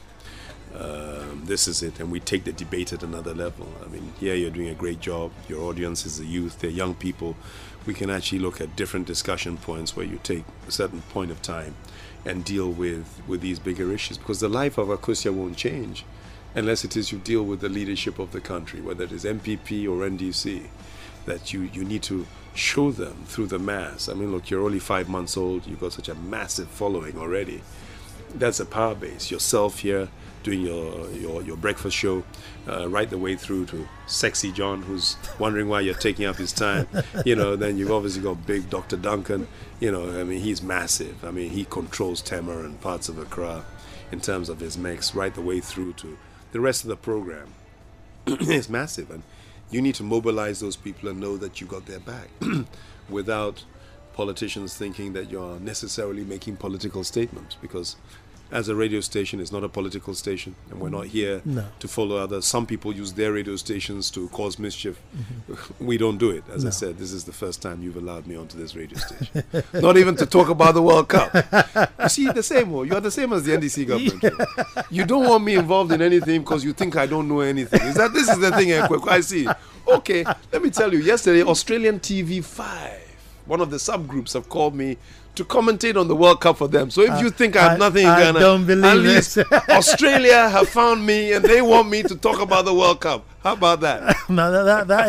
um, this is it, and we take the debate at another level. I mean, here you're doing a great job. Your audience is the youth, they're young people. We can actually look at different discussion points where you take a certain point of time and deal with, with these bigger issues, because the life of Akosia won't change unless it is you deal with the leadership of the country, whether it is M P P or N D C, that you, you need to show them through the mass. I mean, look, you're only five months old. You've got such a massive following already. That's a power base. Yourself here doing your, your, your breakfast show, uh, right the way through to Sexy John, who's wondering why you're taking up his time. You know, then you've obviously got big Doctor Duncan. You know, I mean, he's massive. I mean, he controls Tema and parts of Accra in terms of his mix, right the way through to the rest of the program. It's massive, and you need to mobilize those people and know that you got their back without politicians thinking that you're necessarily making political statements, because as a radio station, it's not a political station, and we're not here no. to follow others. Some people use their radio stations to cause mischief. Mm-hmm. We don't do it. As no. I said, this is the first time you've allowed me onto this radio station. Not even to talk about the World Cup. You see, the same. You are the same as the N D C government. Yeah. You don't want me involved in anything because you think I don't know anything. Is that this is the thing? I see. Okay, let me tell you. Yesterday, Australian T V five, one of the subgroups, have called me to commentate on the World Cup for them. So if uh, you think I have I, nothing in I Ghana, don't believe at least Australia have found me and they want me to talk about the World Cup. How about that? No, that, that, that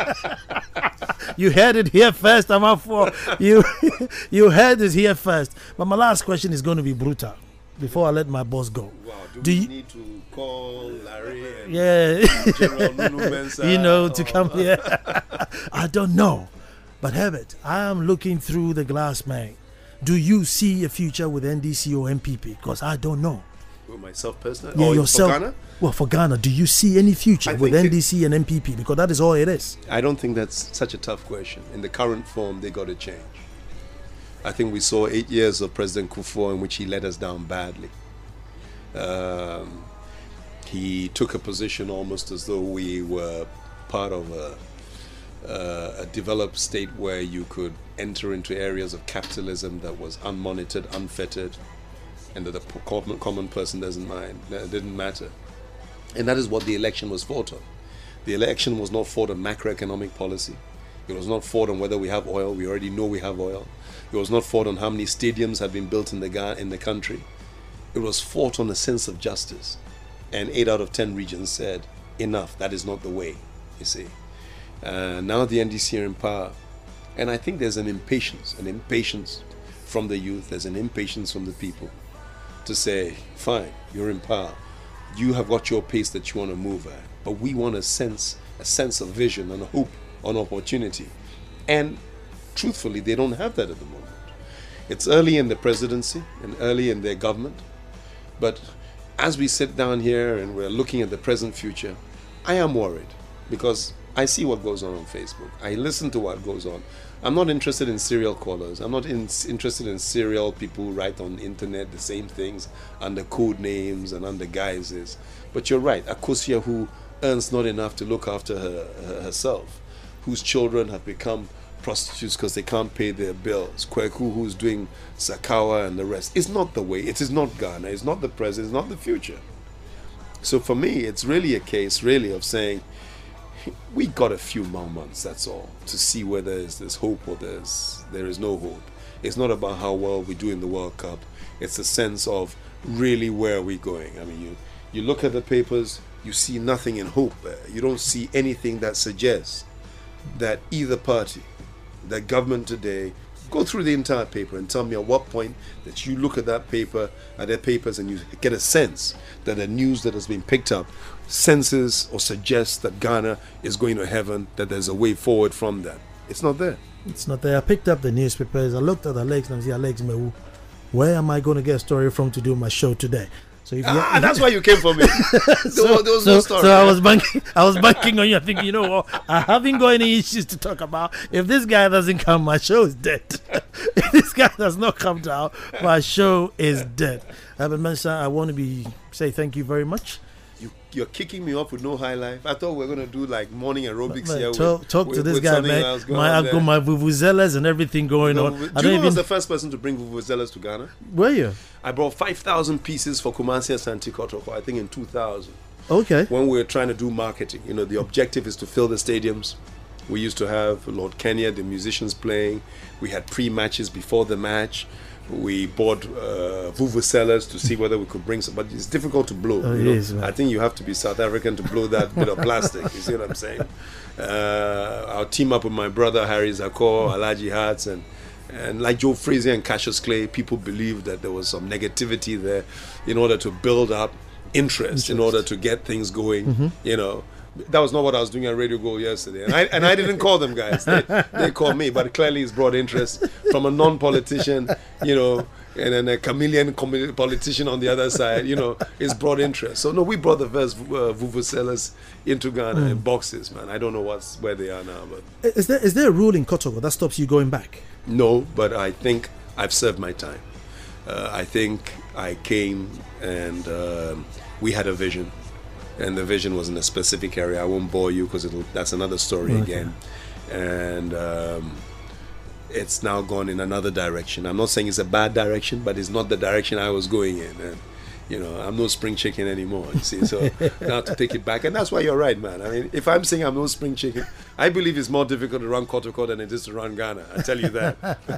is... You heard it here first, I'm up for... You, you heard it here first. But my last question is going to be brutal before I let my boss go. Wow, do, do we you need to call Larry and yeah. General Nunu Mensah? You know, to or... come here. I don't know. But Herbert, I am looking through the glass, man. Do you see a future with N D C or M P P? Because I don't know. Well, myself personally? Yeah, or yourself. For Ghana? Well, for Ghana, do you see any future I with N D C it, and M P P? Because that is all it is. I don't think that's such a tough question. In the current form, they got to change. I think we saw eight years of President Kufuor in which he let us down badly. Um, he took a position almost as though we were part of a Uh, a developed state where you could enter into areas of capitalism that was unmonitored, unfettered, and that the common, common person doesn't mind. It didn't matter. And that is what the election was fought on. The election was not fought on macroeconomic policy. It was not fought on whether we have oil. We already know we have oil. It was not fought on how many stadiums have been built in the, in the country. It was fought on a sense of justice. And eight out of ten regions said, enough, that is not the way, you see. Uh, now the N D C are in power, And I think there's an impatience, an impatience from the youth, there's an impatience from the people to say, fine, you're in power. You have got your pace that you want to move at. But we want a sense, a sense of vision and hope on opportunity. And truthfully, they don't have that at the moment. It's early in the presidency and early in their government. But as we sit down here and we're looking at the present future, I am worried because I see what goes on on Facebook. I listen to what goes on. I'm not interested in serial callers. I'm not in, interested in serial people who write on the internet the same things under code names and under guises. But you're right, Akosua, who earns not enough to look after her, her, herself, whose children have become prostitutes because they can't pay their bills, Kweku, who's doing Sakawa and the rest. It's not the way. It is not Ghana. It's not the present. It's not the future. So for me, it's really a case, really, of saying, we got a few more months, that's all, to see whether there's, there's hope or there's, there is no hope. It's not about how well we do in the World Cup. It's a sense of really where are we going. I mean, you, you look at the papers, you see nothing in hope. You don't see anything that suggests that either party, the government today, go through the entire paper and tell me at what point that you look at that paper, at their papers, and you get a sense that the news that has been picked up senses or suggests that Ghana is going to heaven, that there's a way forward from that. It's not there. It's not there. I picked up the newspapers. I looked at Alex and I said, Alex, where am I going to get a story from to do my show today? So if ah, that's why you came for me. so, there, there was so, no story. So I was banking, I was banking on you. I think, you know what? I haven't got any issues to talk about. If this guy doesn't come, my show is dead. If this guy does not come down, my show is dead. But Mensa, I want to be say thank you very much. You, you're kicking me off with no high life. I thought we were going to do like morning aerobics man, here. Talk, with, talk with, to this guy, man. My, I've got my vuvuzelas and everything going no, on. Do I you don't know even... I was the first person to bring vuvuzelas to Ghana? Were you? I brought five thousand pieces for Kumasi Asante Kotoko, I think in two thousand. Okay. When we were trying to do marketing, you know, the objective is to fill the stadiums. We used to have Lord Kenya, the musicians playing. We had pre-matches before the match. We bought uh, vuvuzelas to see whether we could bring some, but it's difficult to blow. Oh, you know? is, I think you have to be South African to blow that bit of plastic. You see what I'm saying? Uh, I'll team up with my brother Harry Zakor, Alaji Hearts, and and like Joe Frazier and Cassius Clay. People believed that there was some negativity there in order to build up interest, interest. in order to get things going. Mm-hmm. You know. That was not what I was doing at Radio Gold yesterday. And I, and I didn't call them, guys. They, they called me. But clearly it's brought interest from a non-politician, you know, and then a chameleon politician on the other side, you know, it's brought interest. So, no, we brought the first uh, vuvuzelas into Ghana mm. in boxes, man. I don't know what's where they are now. But Is there is there a rule in Kotogo that stops you going back? No, but I think I've served my time. Uh, I think I came and uh, we had a vision. And the vision was in a specific area. I won't bore you because that's another story okay. again. And um, it's now gone in another direction. I'm not saying it's a bad direction, but it's not the direction I was going in. And, you know, I'm no spring chicken anymore, you see. So now to take it back. And that's why you're right, man. I mean, if I'm saying I'm no spring chicken, I believe it's more difficult to run Kotoko than it is to run Ghana. I tell you that.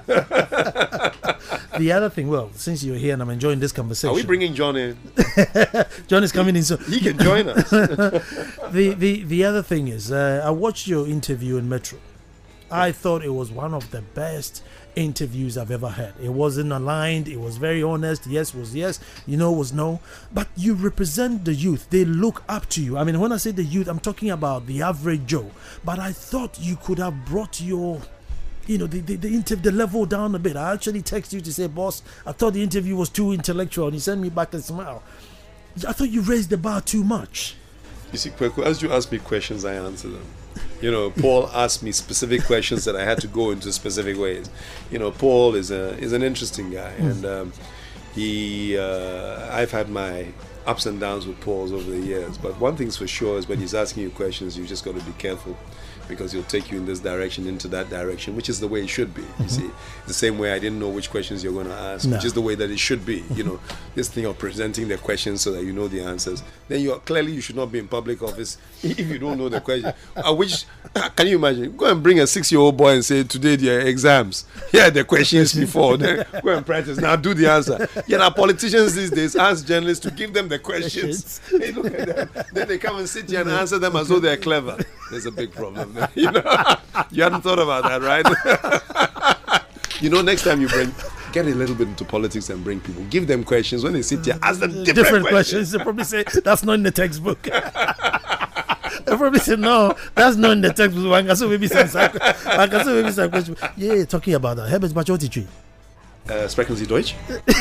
The other thing, well, since you're here and I'm enjoying this conversation. Are we bringing John in? John is coming in soon. He can join us. the, the, the other thing is, uh, I watched your interview in Metro. I thought it was one of the best interviews I've ever had. It wasn't aligned. It was very honest. Yes was yes. You know was no. But you represent the youth. They look up to you. I mean, when I say the youth, I'm talking about the average Joe. But I thought you could have brought your, you know, the the, the, interv- the level down a bit. I actually texted you to say, boss, I thought the interview was too intellectual. And you sent me back a smile. I thought you raised the bar too much. You see, Kweku, as you ask me questions, I answer them. You know, Paul asked me specific questions that I had to go into specific ways. You know, Paul is a is an interesting guy, mm. and um, he uh, I've had my ups and downs with Paul's over the years. But one thing's for sure is when he's asking you questions, you just got to be careful, because he'll take you in this direction, into that direction, which is the way it should be. Mm-hmm. You see, the same way I didn't know which questions you're going to ask, no. which is the way that it should be. You know, this thing of presenting the questions so that you know the answers. Then you are clearly you should not be in public office if you don't know the question. Uh, which can you imagine? Go and bring a six-year-old boy and say, today their exams. Here are the questions before. Then go and practice. Now do the answer. Yeah, now politicians these days ask journalists to give them the questions. Hey, look at them. Then they come and sit here and answer them as though they're clever. there's a big problem there. You know, you hadn't thought about that, right? You know, next time you bring, get a little bit into politics and bring people, give them questions. When they sit here, ask them different, different questions. questions. They probably say, that's not in the textbook. They probably say, no, that's not in the textbook. I can say maybe some I can say maybe some question. Yeah, talking about that. Herbert Bachoti tree. Uh, sprechen Sie Deutsch?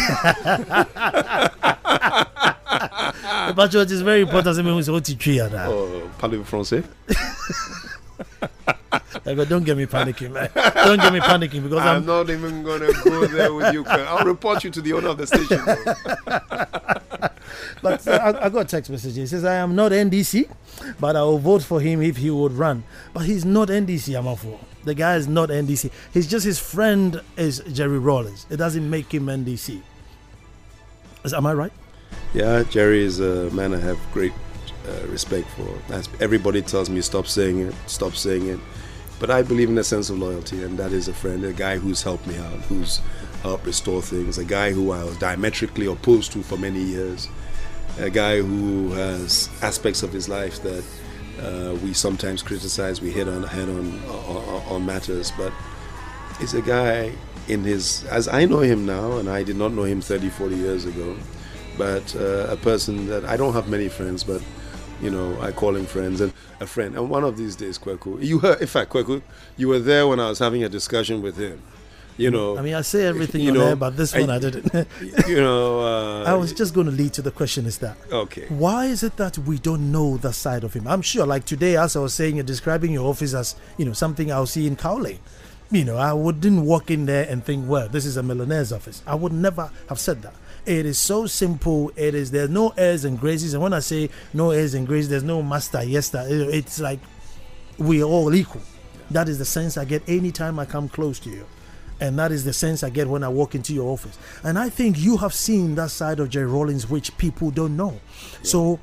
Bachoti is very important. Oh, parlez-vous français? But don't get me panicking, man. Don't get me panicking because I'm, I'm not even going to go there with you. I'll report you to the owner of the station. But uh, I, I got a text message. He says, I am not N D C, but I will vote for him if he would run. But he's not N D C, I'm for. The guy is not N D C. He's just his friend is Jerry Rawlings. It doesn't make him N D C. Is, am I right? Yeah, Jerry is a man I have great uh, respect for. As everybody tells me, stop saying it, stop saying it. But I believe in a sense of loyalty, and that is a friend, a guy who's helped me out, who's helped restore things, a guy who I was diametrically opposed to for many years, a guy who has aspects of his life that uh, we sometimes criticize, we hit on head on, on on matters, but he's a guy in his, as I know him now, and I did not know him thirty, forty years ago, but uh, a person that I don't have many friends, but you know, I call him friends and a friend. And one of these days, Kweku, you heard, in fact, Kweku, you were there when I was having a discussion with him. You know, I mean, I say everything you on know, there, but this one I, I didn't. You know, uh, I was just going to lead to the question: is that okay? Why is it that we don't know the side of him? I'm sure, like today, as I was saying, you're describing your office as you know something I'll see in Cowley. You know, I wouldn't walk in there and think, well, this is a millionaire's office. I would never have said that. It is so simple. It is, there's no airs and graces. And when I say no airs and graces, there's no master, yes, it's like we are all equal. That is the sense I get anytime I come close to you. And that is the sense I get when I walk into your office. And I think you have seen that side of Jerry Rawlings, which people don't know. Yeah. So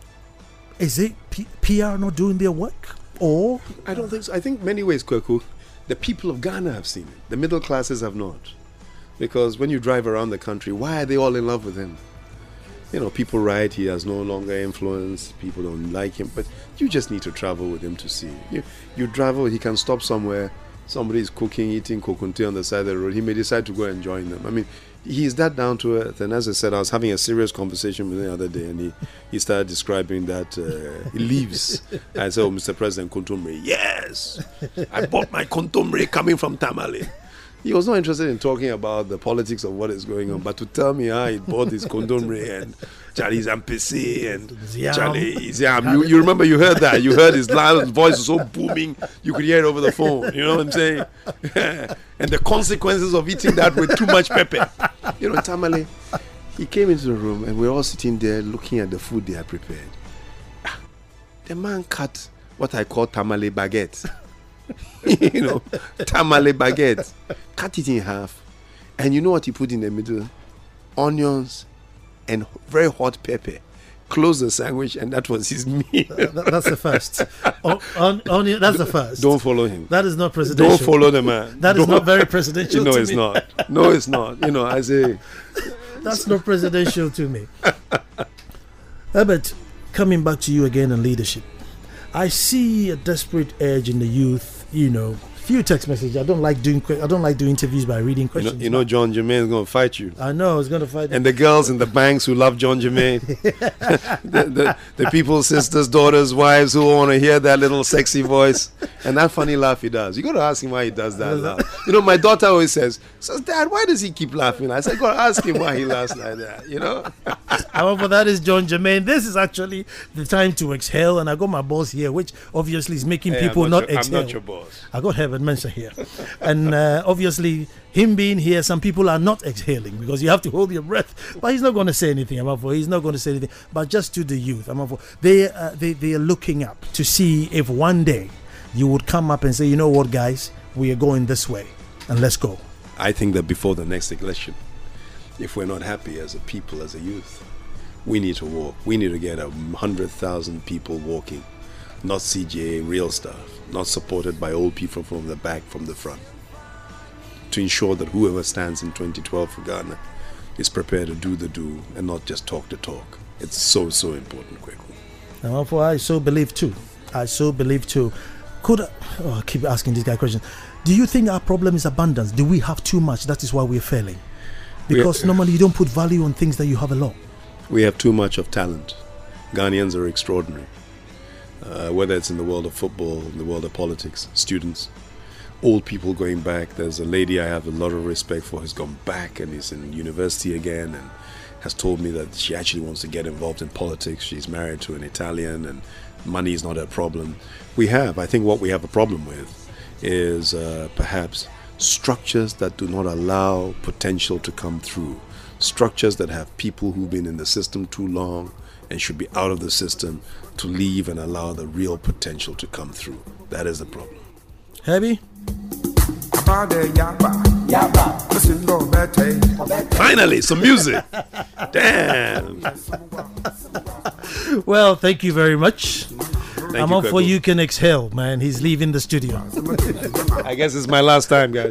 is it P- PR not doing their work? Or? I don't think so. I think many ways, Kweku, the people of Ghana have seen it. The middle classes have not. Because when you drive around the country, why are they all in love with him? You know, people write he has no longer influence, people don't like him, but you just need to travel with him to see. You, you travel, he can stop somewhere, somebody is cooking, eating kokunte on the side of the road, he may decide to go and join them. I mean, he's that down to earth. And as I said, I was having a serious conversation with him the other day, and he, he started describing that uh, he leaves. I said, oh, Mister President, Kontomire, yes, I bought my Kontomire coming from Tamale. He was not interested in talking about the politics of what is going on, but to tell me how he bought his Kontomire and Charlie's M P C and Charlie Ziam. You, you remember you heard that. You heard his loud voice was so booming, you could hear it over the phone. You know what I'm saying? And the consequences of eating that with too much pepper. You know, Tamale, he came into the room and we were all sitting there looking at the food they had prepared. The man cut what I call tamale baguette. You know, tamale baguette. Cut it in half. And you know what he put in the middle? Onions and very hot pepper. Close the sandwich, and that was his meal. That, that's the first. On, on, onion, that's the first. Don't follow him. That is not presidential. Don't follow the man. That Don't. is not very presidential. No, to it's me. not. No, it's not. You know, I say. That's not presidential to me. Herbert, coming back to you again on leadership. I see a desperate urge in the youth, you know, few text messages. I don't like doing I don't like doing interviews by reading questions. You know, you know John Jermaine is going to fight you. I know, he's going to fight. And the girls in the banks who love John Jermaine. the, the, the people's sisters, daughters, wives who want to hear that little sexy voice. And that funny laugh he does. You got to ask him why he does that laugh. You know, my daughter always says, says, Dad, why does he keep laughing? I said, go ask him why he laughs like that, you know? However, that is John Jermaine. This is actually the time to exhale. And I got my boss here, which obviously is making hey, people not, not your, exhale. I'm not your boss. I got Herbert Mensah here. And uh, obviously, him being here, some people are not exhaling because you have to hold your breath. But he's not going to say anything. I'm up for. He's not going to say anything. But just to the youth, I'm up for. They, uh, they, they are looking up to see if one day you would come up and say, you know what, guys, we are going this way, and let's go. I think that before the next election, if we're not happy as a people, as a youth, we need to walk. We need to get a hundred thousand people walking, not C J A, real stuff, not supported by old people from the back, from the front, to ensure that whoever stands in twenty twelve for Ghana is prepared to do the do and not just talk the talk. It's so, so important, Kweku. And therefore, I so believe too. I so believe too. Could oh, I keep asking this guy questions. Do you think our problem is abundance? Do we have too much? That is why we're failing. Because we, normally you don't put value on things that you have a lot. We have too much of talent. Ghanaians are extraordinary. Uh, whether it's in the world of football, in the world of politics, students, old people going back. There's a lady I have a lot of respect for who's gone back and is in university again and has told me that she actually wants to get involved in politics. She's married to an Italian and money is not her problem. We have, I think what we have a problem with is uh, perhaps structures that do not allow potential to come through. Structures that have people who've been in the system too long and should be out of the system to leave and allow the real potential to come through. That is the problem. Heavy? Finally, some music. Damn. Well, thank you very much. Thank I'm you, up for Kweku. You Can Exhale, man. He's leaving the studio. I guess it's my last time, guys.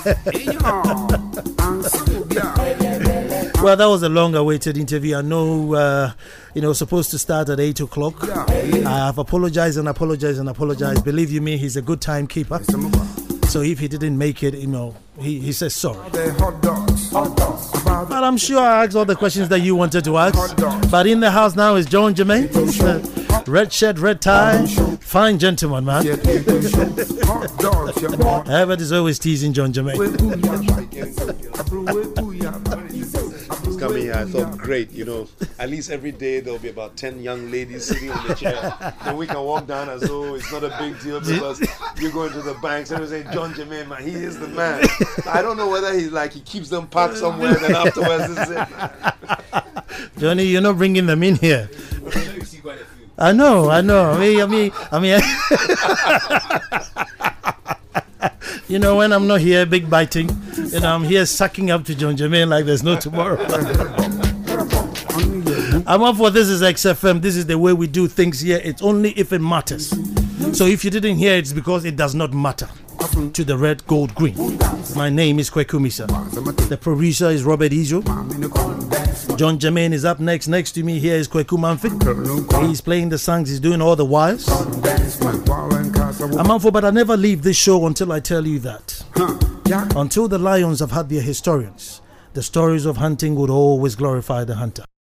Well, that was a long-awaited interview. I know, uh, you know, supposed to start at eight o'clock. I have apologized and apologized and apologized. Believe you me, he's a good timekeeper. So if he didn't make it, you know, he, he says sorry. But I'm sure I asked all the questions that you wanted to ask. But in the house now is John Jermaine. Red shirt, red tie. Fine gentleman, man. Herbert is always teasing John Jermaine. He's coming here. I thought, great, you know, at least every day there'll be about ten young ladies sitting on the chair. Then we can walk down as though it's not a big deal because you're going to the banks and say, John Jermaine, man, he is the man. I don't know whether he's like, he keeps them packed somewhere, then afterwards this is it. Johnny, you're not bringing them in here. I know, I know. I mean, I mean, I mean, you know, when I'm not here, big biting, you know, I'm here sucking up to John Jermaine like there's no tomorrow. I'm up for This Is X F M. This is the way we do things here. It's only if it matters. So if you didn't hear it, it's because it does not matter to the red, gold, green. My name is Kweku Misa. The producer is Robert Ijo. John Jermaine is up next. Next to me here is Kweku Manfit. He's playing the songs. He's doing all the wires. I'm up for, but I never leave this show until I tell you that. Until the lions have had their historians, the stories of hunting would always glorify the hunter.